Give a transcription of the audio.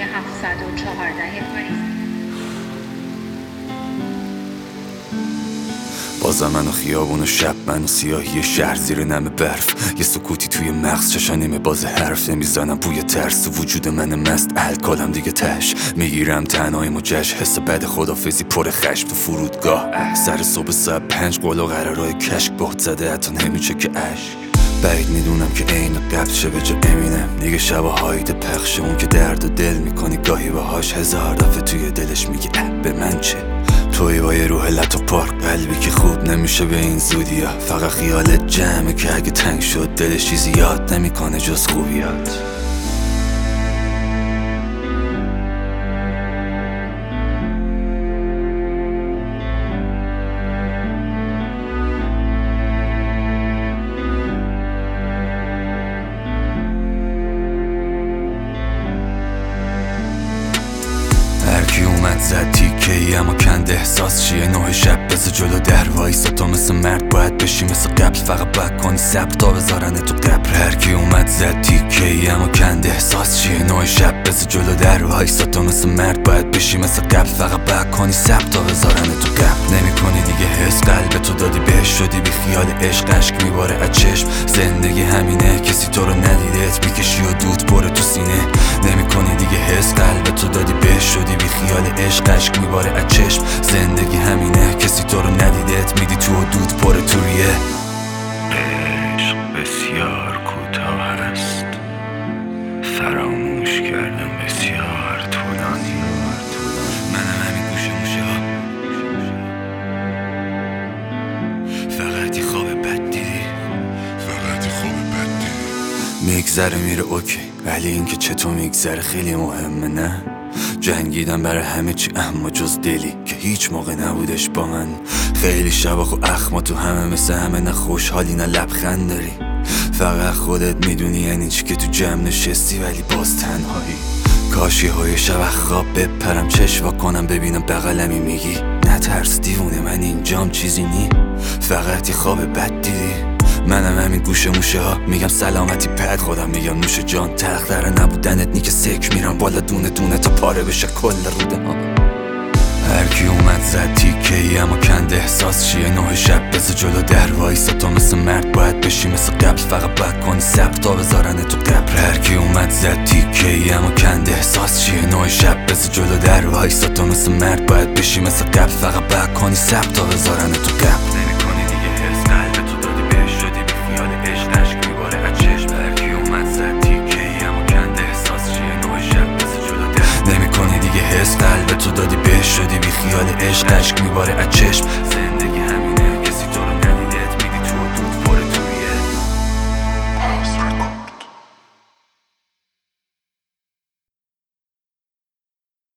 714 پاریس. بازم من و خیابون و شب، من و سیاهی شهر زیر نم برف، یه سکوتی توی مغز، چشا نیمه باز حرف نمیزنم، بوی ترس وجود من مست، الکالم دیگه تش میگیرم، تنهاییم و جشن، حس بد خدافزی پر خشم تو فرودگاه، سر صبح ساعت 5 قلو قرارای کشک بهت زده، حتی نمیچه که عشق بعید میدونم که عین قبل شه به جا امینم، دیگه شب هایده پخش اون که درد و دل میکنی گاهی باهاش، هزار دفعه توی دلش میگی به من چه، توی با یه روح لط و پار، قلبی که خوب نمیشه به این زودیا، فقط خیالت جمعه که اگه تنگ شد دلش چیزی یاد نمیکنه جز خوبیات. هرکی اومد زد تیکه‌ای اما کند احساس چیه، 9 شب بذار جلو در وایسا، تو مثل مرد باید بشی مثل قبل، فقط باید کنی صبر تا بذارنه تو قبر. هرکی اومد زد تیکه‌ای اما کند احساس چیه، 9 شب بذار جلو در وایسا، تو مثل مرد باید بشی مثل قبل، فقط باید کنی صبر تا بذارنه تو قبر. نمی‌کنی دیگه حس، قلب تو دادی بهش، شدی بی خیال عشق، اشک میباره از چشم، زندگی همینه کسی تو رو ندیدت، میکشی و دود پره تو سینه. نمی‌کنی دیگه حس، قلب تو دادی بهش، شدی بی خیال عشق، اشک میباره از چشم، زندگی همینه کسی تو رو ندیدت، میدی تو و دود پره تو ریه. عشق بسیار کوتاه است، فراموش کردم بسیار طولانی. منم همین گوشه موشه ها، فقط یه خواب بد دیدی، فقط یه خواب بد دیدی. میگذره میره اوکی، ولی اینکه چطور میگذره خیلی مهمه. نه جنگیدم برای همه چی اما جز دلی که هیچ موقع نبودش با من، خیلی شباخ و اخما تو همه مثل همه، نه خوشحالی نه لبخند داری، فقط خودت میدونی یعنی چی که تو جمع نشستی ولی باز تنهایی. کاشی های شب خواب بپرم چشوا کنم ببینم بغلمی میگی نترس دیوونه من اینجام چیزی نی، فقط یه خواب بد دیدی. منم همین گوشه موشه ها، میگم سلامتی پد، خودم میگم نوش جان، تلخ در نبودنت نی که سک میرم بالا دونه دونه تا پاره بشه کل روده ها. هرکی اومد زد تیکه‌ای اما کند احساس چیه، 9 شب بذار جلو در وایسا، تو مثل مرد باید بشی مثل قبل، فقط باید کنی صبر تا بذارنه تو قبر. هرکی اومد زد تیکه‌ای اما کند احساس چیه، 9 شب بذار جلو در وایسا، تو مثل مرد باید بشی مثل قبل، فقط باید کنی صبر تا بذارنه تو قبر. نمی‌کنی دیگه حس، قلب تو دادی بهش، شدی بی خیال عشق، اشک میباره از چشم. هرکی اومد زد تیکه‌ای اما کند احساس چیه، 9 شب بذار جلو در. نمی‌کنی دیگه حس، قلب تو دادی بهش، شدی بی خیال عشق، اشک میباره از چشم.